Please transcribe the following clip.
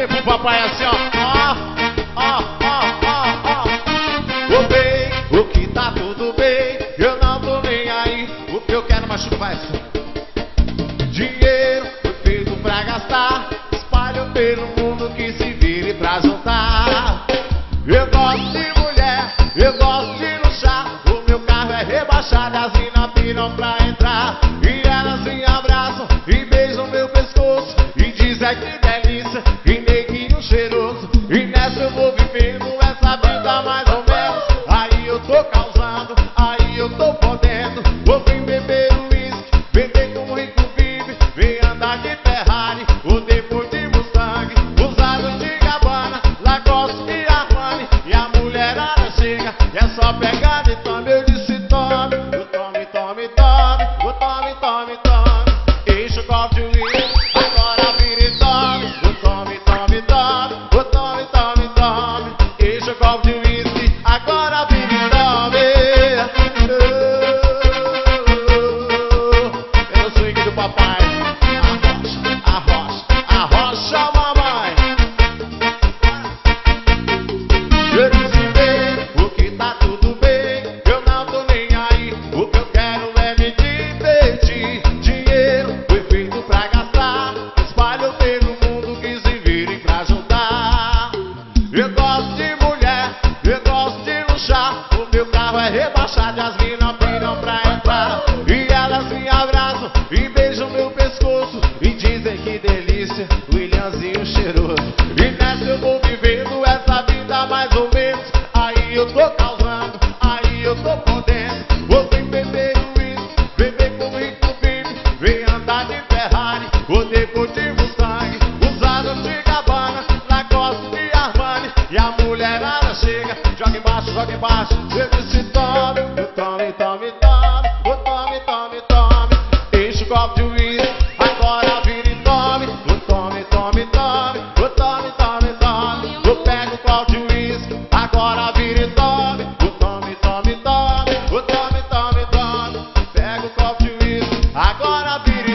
dizer pro papai assim, ó. Ô bem, o que tá tudo bem, eu não tô nem aí. O que eu quero, machuca, vai. Dinheiro foi feito pra gastar, espalho pelo mundo que se vire pra juntar. Eu gosto de mulher, eu gosto de luxar. O meu carro é rebaixado, as minas piram pra entrar. E elas me abraçam e beijam meu pescoço e dizem que delícia, e neguinho cheiroso. E nessa eu vou vivendo essa vida mais ou menos. Aí eu tô causando, aí eu tô podendo. Vou vir beber uísque, beber como rico vive. Vem andar de Ferrari, ou depois de Mustang, usado de Gabbana, Lacoste e Armani. E a mulherada chega, e é só pegar de tome. Eu disse tome, o tome, tome, tome, o tome, tome, tome. Enche o copo de uísque, agora vira e tome. O tome, tome, tome, o tome, tome, tome. Enche o copo de uísque, agora vira e tome. Pelo swing do papai, arrocha, mamãe. Eu disse bem, o que tá tudo bem, eu não tô nem aí. O que eu quero é me divertir. Dinheiro foi feito pra gastar, espalho pelo mundo que se vire pra juntar. Eu gosto de mulher, eu gosto de luxar. O meu carro é rebaixado, as minas piram pra entrar. E elas me abraçam e beijam meu pescoço e dizem que delícia, Williamzinho cheiroso. E nessa eu vou vivendo essa vida mais ou menos. Aí eu tô causando, aí eu tô podendo. Vou vir beber uísque, beber como rico vive. Vem andar de Ferrari, ou depois de Mustang, usado de Gabbana, Lacoste e Armani. E a mulherada chega, joga embaixo, joga embaixo. Eu disse tome, o tome, tome, tome, o tome, tome, tome. Enche o copo de uísque, agora vira e tome. O tome, tome, tome, o tome, tome, tome. Eu pego o copo de uísque, agora vira e tome. O tome, tome, tome, o tome, tome, tome. Pega o copo de uísque, agora vira e